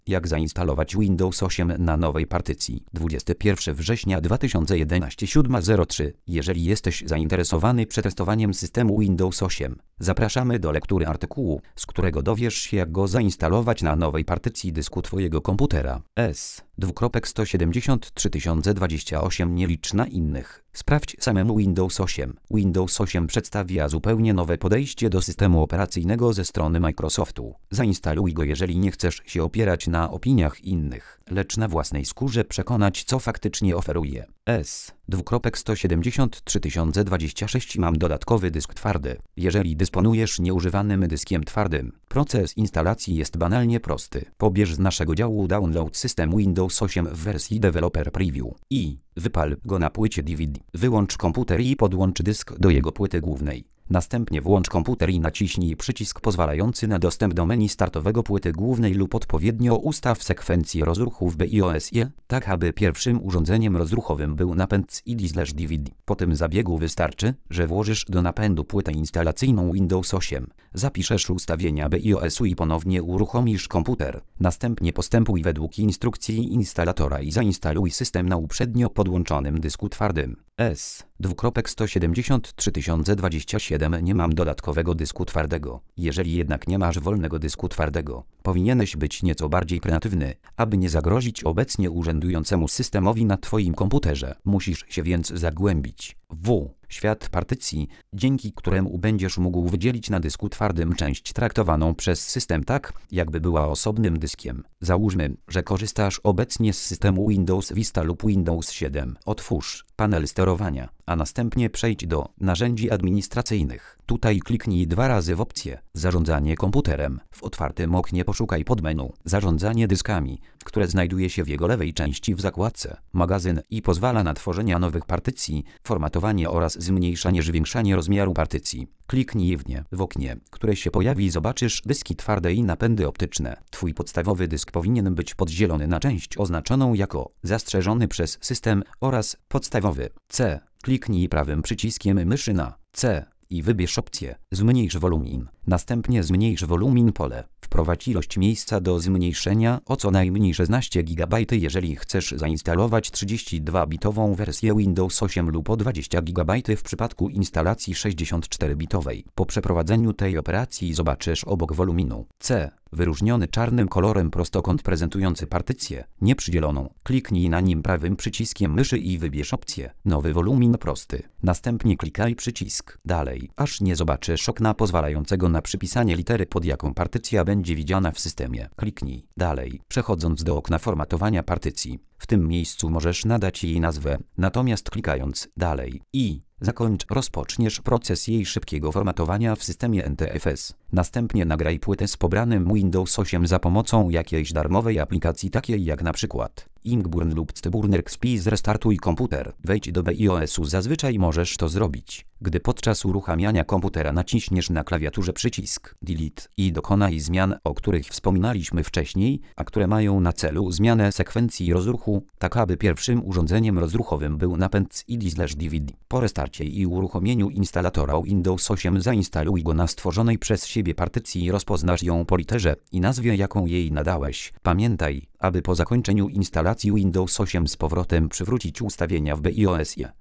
Jak zainstalować Windows 8 na nowej partycji? 21 września 2011 7:03. Jeżeli jesteś zainteresowany przetestowaniem systemu Windows 8, zapraszamy do lektury artykułu, z którego dowiesz się, jak go zainstalować na nowej partycji dysku Twojego komputera. S.17328 nie licz na innych. Sprawdź samemu Windows 8. Windows 8 przedstawia zupełnie nowe podejście do systemu operacyjnego ze strony Microsoftu. Zainstaluj go, jeżeli nie chcesz się opierać na opiniach innych, lecz na własnej skórze przekonać, co faktycznie oferuje. S.17328 Mam dodatkowy dysk twardy. Jeżeli dysponujesz nieużywanym dyskiem twardym, proces instalacji jest banalnie prosty. Pobierz z naszego działu Download System Windows 8 w wersji Developer Preview i wypal go na płycie DVD. Wyłącz komputer i podłącz dysk do jego płyty głównej. Następnie włącz komputer i naciśnij przycisk pozwalający na dostęp do menu startowego płyty głównej lub odpowiednio ustaw sekwencję rozruchu w BIOS-ie, tak aby pierwszym urządzeniem rozruchowym był napęd CD/DVD. Po tym zabiegu wystarczy, że włożysz do napędu płytę instalacyjną Windows 8, zapiszesz ustawienia BIOS-u i ponownie uruchomisz komputer. Następnie postępuj według instrukcji instalatora i zainstaluj system na uprzednio podłączonym dysku twardym. S.17328 Nie mam dodatkowego dysku twardego. Jeżeli jednak nie masz wolnego dysku twardego, powinieneś być nieco bardziej kreatywny, aby nie zagrozić obecnie urzędującemu systemowi na Twoim komputerze. Musisz się więc zagłębić w świat partycji, dzięki któremu będziesz mógł wydzielić na dysku twardym część traktowaną przez system tak, jakby była osobnym dyskiem. Załóżmy, że korzystasz obecnie z systemu Windows Vista lub Windows 7. Otwórz panel sterowania, a następnie przejdź do narzędzi administracyjnych. Tutaj kliknij 2 razy w opcję Zarządzanie komputerem. W otwartym oknie poszukaj podmenu Zarządzanie dyskami, które znajduje się w jego lewej części w zakładce Magazyn i pozwala na tworzenie nowych partycji, formatowanie oraz zmniejszanie-zwiększanie rozmiaru partycji. Kliknij w nie. W oknie, które się pojawi, zobaczysz dyski twarde i napędy optyczne. Twój podstawowy dysk powinien być podzielony na część oznaczoną jako zastrzeżony przez system oraz podstawowy C. Kliknij prawym przyciskiem myszy na C i wybierz opcję Zmniejsz wolumin. Następnie zmniejsz wolumin pole. Wprowadź ilość miejsca do zmniejszenia o co najmniej 16 GB, jeżeli chcesz zainstalować 32-bitową wersję Windows 8 lub o 20 GB w przypadku instalacji 64-bitowej. Po przeprowadzeniu tej operacji zobaczysz obok woluminu C wyróżniony czarnym kolorem prostokąt prezentujący partycję nieprzydzieloną. Kliknij na nim prawym przyciskiem myszy i wybierz opcję Nowy wolumin prosty. Następnie klikaj przycisk Dalej, aż nie zobaczysz okna pozwalającego na przypisanie litery, pod jaką partycja będzie widziana w systemie. Kliknij Dalej, przechodząc do okna formatowania partycji. W tym miejscu możesz nadać jej nazwę, natomiast klikając Dalej i rozpoczniesz proces jej szybkiego formatowania w systemie NTFS. Następnie nagraj płytę z pobranym Windows 8 za pomocą jakiejś darmowej aplikacji takiej jak na przykład Inkburn lub Ctburner XP. Zrestartuj komputer. Wejdź do BIOS-u. Zazwyczaj możesz to zrobić, gdy podczas uruchamiania komputera naciśniesz na klawiaturze przycisk Delete i dokonaj zmian, o których wspominaliśmy wcześniej, a które mają na celu zmianę sekwencji rozruchu, tak aby pierwszym urządzeniem rozruchowym był napęd CD/DVD. Po restarcie i uruchomieniu instalatora Windows 8 zainstaluj go na stworzonej przez siebie partycji. Rozpoznasz ją po literze i nazwie, jaką jej nadałeś. Pamiętaj, aby po zakończeniu instalacji Windows 8 z powrotem przywrócić ustawienia w BIOS-ie.